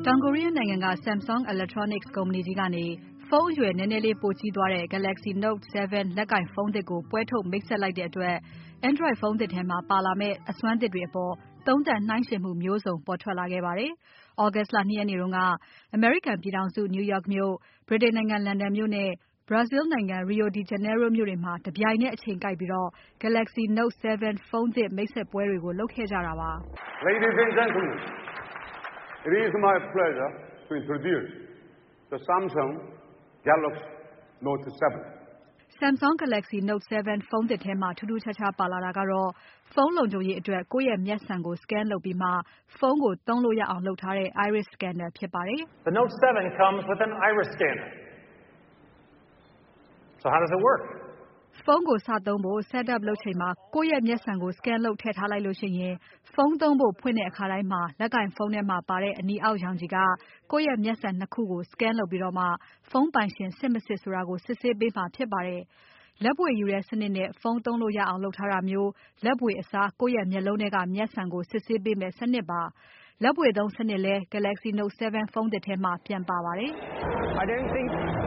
တောင်ကိုရီးယားနိုင်ငံက Samsung Electronics ကုမ္ပဏီကြီးကနေဖုန်းအရွယ်နည်းနည်းလေးပိုကြီးသွားတဲ့ Galaxy Note 7 လက်ကိုင်ဖုန်းသစ်ကိုပွဲထုတ်မိတ်ဆက်လိုက်တဲ့အတွက် Android ဖုန်းသစ်ထဲမှာပါလာမယ့်အစွမ်းသစ်တွေအပေါ်သုံးသပ်နှိုင်းယှဉ်မှုမျိုးစုံပေါ်ထွက်လာခဲ့ပါတယ်။ August လ 2 ရက်နေ့တုန်းက အမေရိကန်ပြည်ထောင်စု New York မြို့၊ ဗြိတိန်နိုင်ငံ လန်ဒန်မြို့နဲ့ Brazil နိုင်ငံ Rio de Janeiro မြို့တွေမှာတပြိုင်နက်အချိန်ကိုက်ပြီး Galaxy Note 7 ဖုန်းသစ်မိတ်ဆက်ပွဲတွေကိုလုပ်ခဲ့ကြတာပါ။ Ladies and gentlemen, it is my pleasure to introduce the Samsung Galaxy Note 7. Samsung Galaxy Note 7 ဖုန်းသစ်ထဲမှာထူးထူးခြားခြားပါလာတာကတော့ဖုန်းလုံခြုံရေးအတွက်ကိုယ့်ရဲ့မျက်စံကို scan လုပ်ပြီးမှဖုန်းကိုသုံးလို့ရအောင်လုပ်ထားတဲ့ Iris Scanner ဖြစ်ပါတယ်။ The Note 7 comes with an Iris scanner. So how does it work? ဖုန်းကိုစသုံးဖို့ setup လုပ်ချိန်မှာကိုယ့်ရဲ့မျက်စံကို scan လုပ်ထည့်ထားလိုက်လို့ရှိရင်ဖုန်းသုံးဖို့ဖွင့်တဲ့အခါတိုင်းမှာလက်ကိုင်ဖုန်းထဲမှာပါတဲ့အနီအောက်ရောင်ခြည်ကကိုယ့်ရဲ့မျက်စံ 2 ခုကို scan လုပ်ပြီးတော့မှဖုန်းပိုင်ရှင်စစ်မစစ်ဆိုတာကိုစစ်ဆေးပေးမှာဖြစ်ပါတယ်။ လက်ဘွေယူတဲ့စနစ်နဲ့ဖုန်းသုံးလို့ရအောင်လုပ်ထားတာမျိုးလက်ဘွေအစားကိုယ့်ရဲ့မျက်လုံးထဲကမျက်စံကိုစစ်ဆေးပေးမယ့်စနစ်ပါ။ လက်ဘွေသုံးစနစ်လဲ Galaxy Note 7 ဖုန်းသစ်ထဲမှာပြန်ပါပါတယ်။ I don't think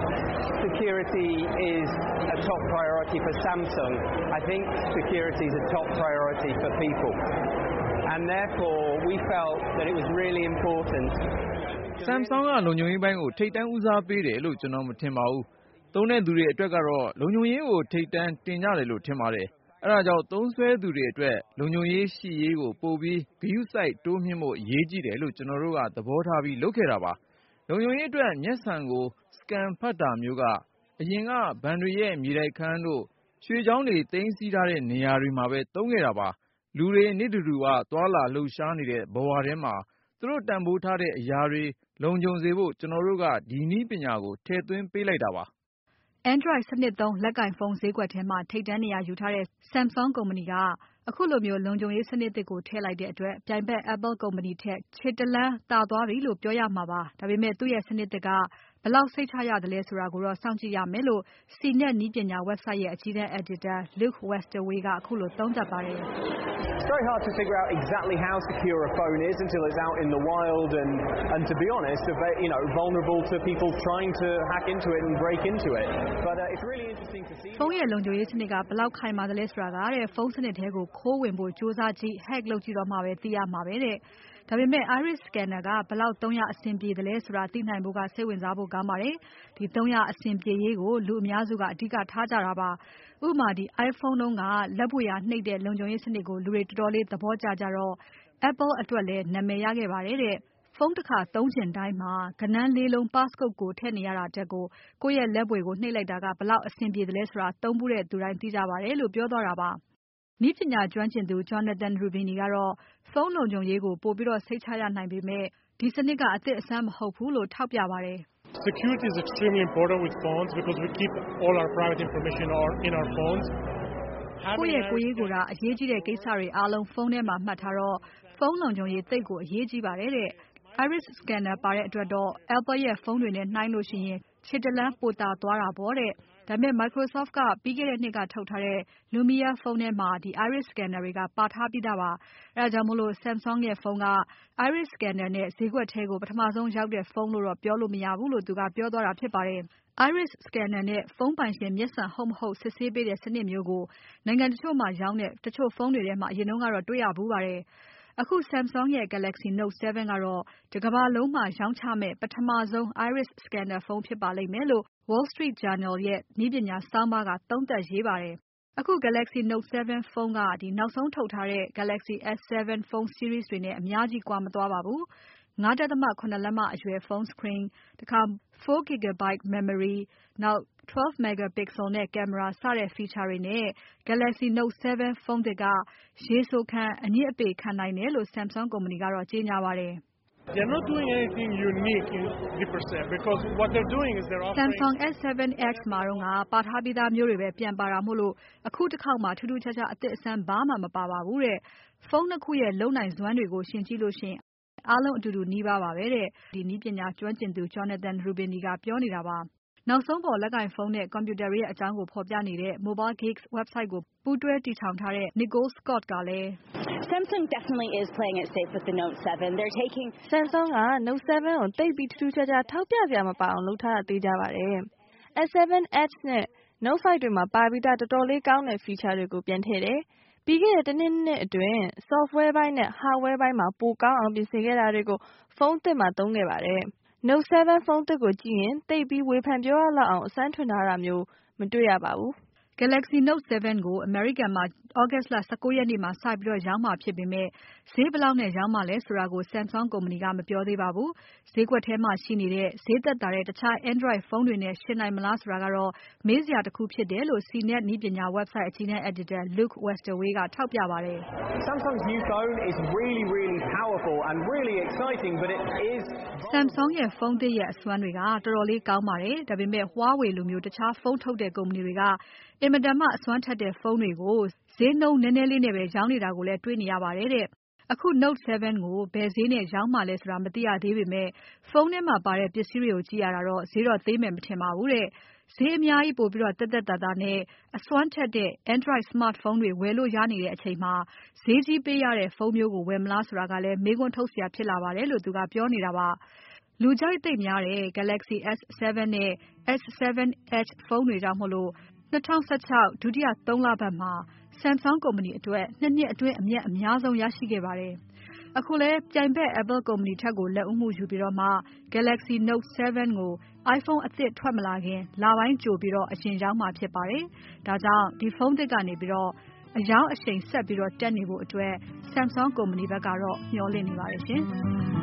security is a top priority for Samsung. I think security is a top priority for people. And therefore we felt that it was really important. Samsung ကလုံခြုံရေးပိုင်းကိုထိပ်တန်းဦးစားပေးတယ်လို့ကျွန်တော်မထင်ပါဘူး။သုံးတဲ့သူတွေအတွက်ကတော့လုံခြုံရေးကိုထိပ်တန်းတင်ကြတယ်လို့ထင်ပါတယ်။အဲဒါကြောင့်သုံးစွဲသူတွေအတွက်လုံခြုံရေးရှိရေးကိုပိုပြီးဂရုစိုက်တိုးမြှင့်ဖို့အရေးကြီးတယ်လို့ကျွန်တော်တို့ကသဘောထားပြီးလုပ်ခဲ့တာပါ။လုံခြုံရေးအတွက်မျက်စံကို scan ဖတ်တာမျိုးကအရင်ကဘဏ်တွေရဲ့မြေတိုက်ခန်းတို့ရွှေချောင်းတွေသိမ်းဆည်းထားတဲ့နေရာတွေမှာပဲသုံးခဲ့တာပါ။လူတွေနေ့တူတူကသွာလာလှုပ်ရှားနေတဲ့ဘဝထဲမှာသူတို့တန်ဖိုးထားတဲ့အရာတွေလုံခြုံစေဖို့ကျွန်တော်တို့ကဒီနည်းပညာကိုထည့်သွင်းပေးလိုက်တာပါ။ Android စနစ်သုံးလက်ကိုင်ဖုန်းဈေးကွက်ထဲမှာထိပ်တန်းနေရာယူထားတဲ့ Samsung ကုမ္ပဏီကအခုလိုမျိုးလုံခြုံရေးစနစ်သစ်ကိုထည့်လိုက်တဲ့အတွက်ပြိုင်ဘက် Apple ကုမ္ပဏီထက်ခြေတလှမ်းသာသွားပြီလို့ပြောရမှာပါ။ဒါပေမဲ့သူ့ရဲ့စနစ်သစ်ကဘယ်လောက်စိတ်ချရသလဲဆိုတာကိုတော့စောင့်ကြည့်ရမယ်လို့ CNET နည်းပညာ website ရဲ့အကြီးတန်း editor Luke Westaway ကအခုလိုသုံးသပ်ပါတယ်။ It's very hard to figure out exactly how secure a phone is until it's out in the wild and to be honest, vulnerable to people trying to hack into it and break into it. But it's really interesting to see. ဖုန်းရဲ့လုံခြုံရေးစနစ်ကဘယ်လောက်ခိုင်မာသလဲဆိုတာကတဲ့ဖုန်းစနစ်ထဲကိုခိုးဝင်ဖို့ကြိုးစားကြည့် hack လုပ်ကြည့်တော့မှပဲသိရမှာပဲတဲ့။ဒါပေမဲ့ Iris Scanner ကဘယ်လောက်သုံးရအဆင်ပြေသလဲဆိုတာသိနိုင်ဖို့ကစိတ်ဝင်စားဖို့ကောင်းပါတယ်။ဒီသုံးရအဆင်ပြေရေးကိုလူအများစုကအဓိကထားကြတာပါ။ဥပမာ iPhone တုန်းကလက်ဘွေရာနှိပ်တဲ့လုံခြုံရေးစနစ်ကိုလူတွေတော်တော်လေးသဘောကျကြတော့ Apple အတွက်လည်းနာမည်ရခဲ့ပါတယ်တဲ့။ဖုန်းတစ်ခါသုံးချင်တိုင်းမှာဂဏန်း 4 လုံး passcode ကိုထည့်နေရတာတက်ကိုကိုယ့်ရဲ့လက်ဘွေကိုနှိပ်လိုက်တာကဘယ်လောက်အဆင်ပြေသလဲဆိုတာသုံးဖူးတဲ့သူတိုင်းသိကြပါတယ်လို့ပြောသွားတာပါ။နည်းပညာကျွမ်းကျင်သူ Jonathan Rubini ကတော့ဖုန်းလုံခြုံရေးကိုပိုပြီးစိတ်ချရနိုင်ပေမဲ့ဒီစနစ်ကအသစ်အဆန်းမဟုတ်ဘူးလို့ထောက်ပြပါတယ်။ Security is extremely important with phones because we keep all our private information in our phones. ကိုယ့်ရဲ့ကိုယ်ရေးကိုယ်တာအရေးကြီးတဲ့ကိစ္စတွေအားလုံးဖုန်းထဲမှာမှတ်ထားတော့ဖုန်းလုံခြုံရေးသိပ်ကိုအရေးကြီးပါတယ်တဲ့။ Iris Scanner ပါတဲ့အတွက်တော့ Apple ရဲ့ဖုန်းတွေနဲ့နှိုင်းလို့ရှိရင်ခြေတလှမ်းပိုသာသွားတာပေါ့တဲ့။ဒါပေမဲ့ Microsoft ကပြီးခဲ့တဲ့နှစ်ကထုတ်ထားတဲ့ Lumia ဖုန်းထဲမှာဒီ Iris Scanner တွေကပါထားပြီးသားပါ။အဲဒါကြောင့်မို့ Samsung ရဲ့ဖုန်းက Iris Scanner နဲ့ဈေးကွက်ထဲကိုပထမဆုံးရောက်တဲ့ဖုန်းလို့တော့ပြောလို့မရဘူးလို့သူကပြောသွားတာဖြစ်ပါတယ်။ Iris Scanner နဲ့ဖုန်းပိုင်ရှင်မျက်စံဟုတ်မဟုတ်စစ်ဆေးပေးတဲ့စနစ်မျိုးကိုနိုင်ငံတချို့မှာရောင်းတဲ့တချို့ဖုန်းတွေထဲမှာအရင်ကတော့တွေ့ရဖူးပါတယ်။အခု Samsung ရဲ့ Galaxy Note 7 ကတော့တကမ္ဘာလုံးမှာရောင်းချမယ့်ပထမဆုံး Iris Scanner ဖုန်းဖြစ်ပါလိမ့်မယ်လို့ Wall Street Journal ရဲ့နည်းပညာဆောင်းပါးကသုံးသပ်ရေးပါတယ်။အခု Galaxy Note 7 ဖုန်းကနောက်ဆုံးထုတ်ထားတဲ့ Galaxy S7 ဖုန်း series တွေနဲ့အများကြီးကွာမသွားပါဘူး။ 5.7 လက်မအရွယ်ဖုန်း screen 4GB memory နောက်12 megapixel နဲ့ကင်မရာစတဲ့ feature တွေနဲ့ Galaxy Note 7 ဖုန်းသစ်ကရေဆိုခံအညစ်အပေခံနိုင်တယ်လို့ Samsung ကုမ္ပဏီကတော့ကြေညာပါတယ်။ They're not doing anything unique in the percent because what they're doing is they're offering Samsung S7X မှာတော့ပါထားပြီးသားမျိုးတွေပဲပြန်ပါတာမို့လို့အခုတစ်ခေါက်မှာထူးထူးခြားခြားအသစ်အဆန်းဘာမှမပါပါဘူးတဲ့။ဖုန်းနှစ်ခုရဲ့လုပ်နိုင်စွမ်းတွေကိုယှဉ်ကြည့်လို့ရှိရင်အားလုံးအတူတူနီးပါးပါပဲတဲ့။ဒီနည်းပညာကျွမ်းကျင်သူ Jonathan Rubini ကပြောနေတာပါ။နောက်ဆုံးပေါ်လက်ကင်ဖုန်းနဲ့ ကွန်ပြူတာတွေရဲ့အကြောင်းကိုဖော်ပြနေတဲ့ Mobile Geeks website ကိုပူးတွဲတည်ထောင်ထားတဲ့ Nicole Scott ကလည်း Samsung definitely is playing it safe with the Note 7. They're taking Samsung က Note 7ကိုတိတ်ပြီးထူးထူးခြားခြားထောက်ပြစရာမပါအောင်လုပ်ထားတာသိကြပါတယ်။ S7 Edge နဲ့ Note 5တွေမှာပါပြီးသားတော်တော်လေးကောင်းတဲ့ feature တွေကိုပြန်ထည့်တယ်။ပြီးခဲ့တဲ့တစ်နှစ်အတွင်း software ဘိုင်းနဲ့ hardware ဘိုင်းမှာပိုကောင်းအောင်ပြင်ဆင်ခဲ့တာတွေကိုဖုန်းသစ်မှာသုံးခဲ့ပါတယ်။ Note 7 ဖုန်းသစ်ကိုကြည့်ရင်တိတ်ပြီးဝေဖန်ပြောရလောက်အောင်အစမ်းထွင်ထားတာမျိုးမတွေ့ရပါဘူး။ Galaxy Note 7 ကို American မှာ August လ 19 ရက်နေ့မှာစပြီးရောင်းမှာဖြစ်ပေမဲ့ဈေးဘယ်လောက်နဲ့ရောင်းမှာလဲဆိုတာကို Samsung ကုမ္ပဏီကမပြောသေးပါဘူး။ဈေးကွက်ထဲမှာရှိနေတဲ့ဈေးသက်သာတဲ့တခြား Android ဖုန်းတွေနဲ့ယှဉ်နိုင်မလားဆိုတာကတော့မေးစရာတစ်ခုဖြစ်တယ်လို့ CNET နည်းပညာ website အကြီးတန်း editor Luke Westaway ကထောက်ပြပါတယ်။ Samsung's new phone is really powerful and really exciting, but it is Samsung ရဲ့ဖုန်းသစ်ရဲ့အစွမ်းတွေကတော်တော်လေးကောင်းပါတယ်။ဒါပေမဲ့ Huawei လိုမျိုးတခြားဖုန်းထုတ်တဲ့ကုမ္ပဏီတွေကအင်မတန်မှအစွမ်းထက်တဲ့ဖုန်းတွေကိုဈေးနှုန်းနည်းနည်းလေးနဲ့ပဲရောင်းနေတာကိုလည်းတွေ့နေရပါတယ်တဲ့။အခု Note 7 ကိုဘယ်ဈေးနဲ့ရောင်းမှာလဲဆိုတာမသိရသေးပေမဲ့ဖုန်းထဲမှာပါတဲ့ပစ္စည်းတွေကိုကြည့်ရတာတော့ဈေးတော့သေးမယ်မထင်ပါဘူးတဲ့။ဈေးအများကြီးပိုပြီးသက်သက်သာသာနဲ့အစွမ်းထက်တဲ့ Android smartphone တွေဝယ်လို့ရနေတဲ့အချိန်မှာဈေးကြီးပေးရတဲ့ဖုန်းမျိုးကိုဝယ်မလားဆိုတာကလည်းမေးခွန်းထုတ်စရာဖြစ်လာပါတယ်လို့သူကပြောနေတာပါ။လူကြိုက်သိပ်များတဲ့ Galaxy S7 နဲ့ S7 Edge ဖုန်းတွေကြောင့်မို့လို့2016ဒုတိယ3လပတ်မှာ Samsung ကုမ္ပဏီအတွက် 2 နှစ်အတွင်းအမြတ်အများဆုံးရရှိခဲ့ပါတယ်။အခုလဲပြိုင်ဘက် Apple ကုမ္ပဏီထက်ကိုလက်ဦးမှုယူပြီးတော့မှ Galaxy Note 7 ကို iPhone အသစ်ထွက်မလာခင်လပိုင်းကြိုပြီးတော့အရင်ရောင်းမှာဖြစ်ပါတယ်။ဒါကြောင့်ဒီဖုန်းသစ်ကနေပြီးတော့အရောင်းအရှိန်ဆက်ပြီးတော့တက်နေဖို့အတွက် Samsung ကုမ္ပဏီဘက်ကတော့မျှော်လင့်နေပါတယ်ရှင်။